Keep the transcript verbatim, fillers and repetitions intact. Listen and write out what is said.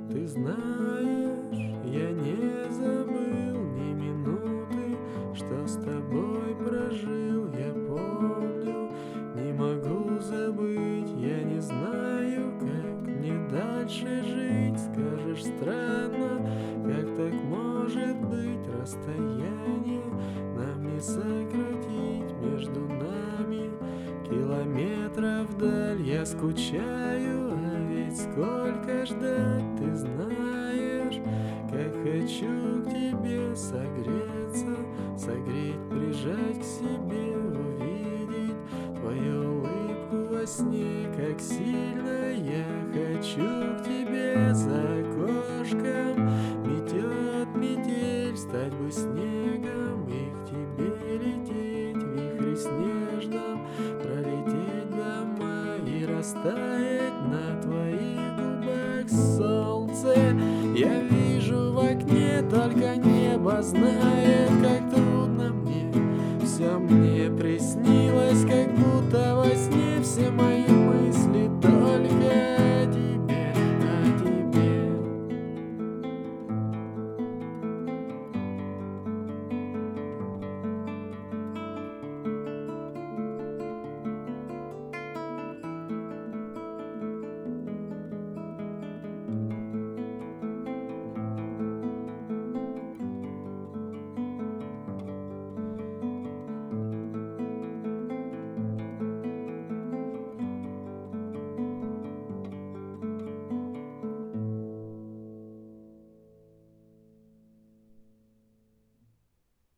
Ты знаешь, я не забыл ни минуты, что с тобой прожил. Я помню, не могу забыть, я не знаю, как мне дальше жить. Скажешь, странно, как так может быть? Расстояние нам не сократить, между нами километров вдаль. Я скучаю, а ведь сколько ждать. Ты знаешь, как хочу к тебе согреться, согреть, прижать к себе, увидеть твою улыбку во сне. Как сильно я хочу к тебе. За окошком метет метель, стать бы снегом и к тебе лететь. В вихре снежном пролететь дома и растаять на твоих губах солнце. Я вижу в окне только небо, знаю.